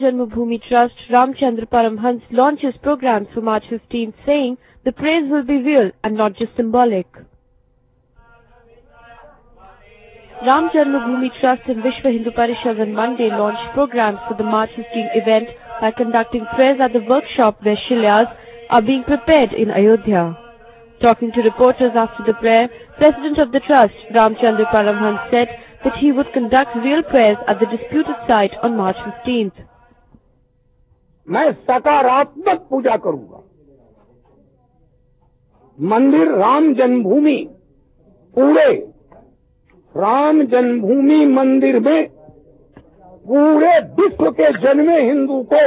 Janmabhoomi Trust Ramchandra Paramhans launches programs for March 15th, saying the praise will be real and not just symbolic. Ram Janmabhoomi Trust and Vishwa Hindu Parishad on Monday launched programs for the March 15 event by conducting prayers at the workshop where Shilas are being prepared in Ayodhya. Talking to reporters after the prayer, President of the Trust, Ramchandra Paramhans, said that he would conduct real prayers at the disputed site on March 15th. मैं सकारात्मक पूजा करूंगा। मंदिर राम जन्मभूमि पूरे राम जन्मभूमि मंदिर में पूरे विश्व के जन्मे हिंदू को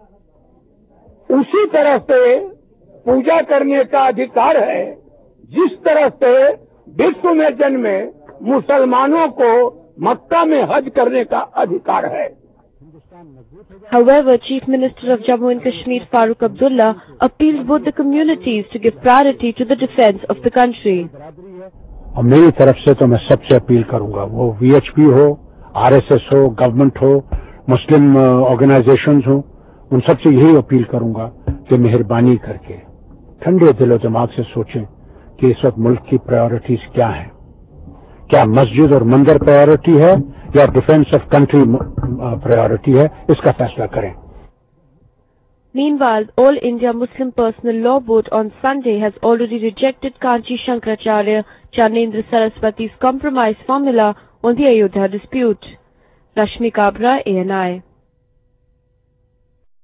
उसी तरह से पूजा करने का अधिकार है जिस तरह से विश्व में जन्मे मुसलमानों को मक्का में हज करने का अधिकार है। However, Chief Minister of Jammu and Kashmir Farooq Abdullah appealed both the communities to give priority to the defense of the country. और मेरी तरफ से तो मैं सबसे अपील करूंगा, वो VHP हो, RSS हो, गवर्नमेंट हो, मुस्लिम ऑर्गेनाइजेशंस हो, उन सबसे यही अपील करूंगा कि मेहरबानी करके ठंडे दिलो दिमाग से सोचें कि इस वक्त मुल्क की प्रायोरिटीज क्या हैं। क्या मस्जिद और मंदिर प्रायोरिटी है या डिफेंस ऑफ कंट्री प्रायोरिटी है, इसका फैसला करें। Meanwhile, All India Muslim Personal Law Board on Sunday has already rejected Kanchi Shankaracharya Chanendra Saraswati's compromise formula on the Ayodhya dispute. Rashmi Kabra, ANI.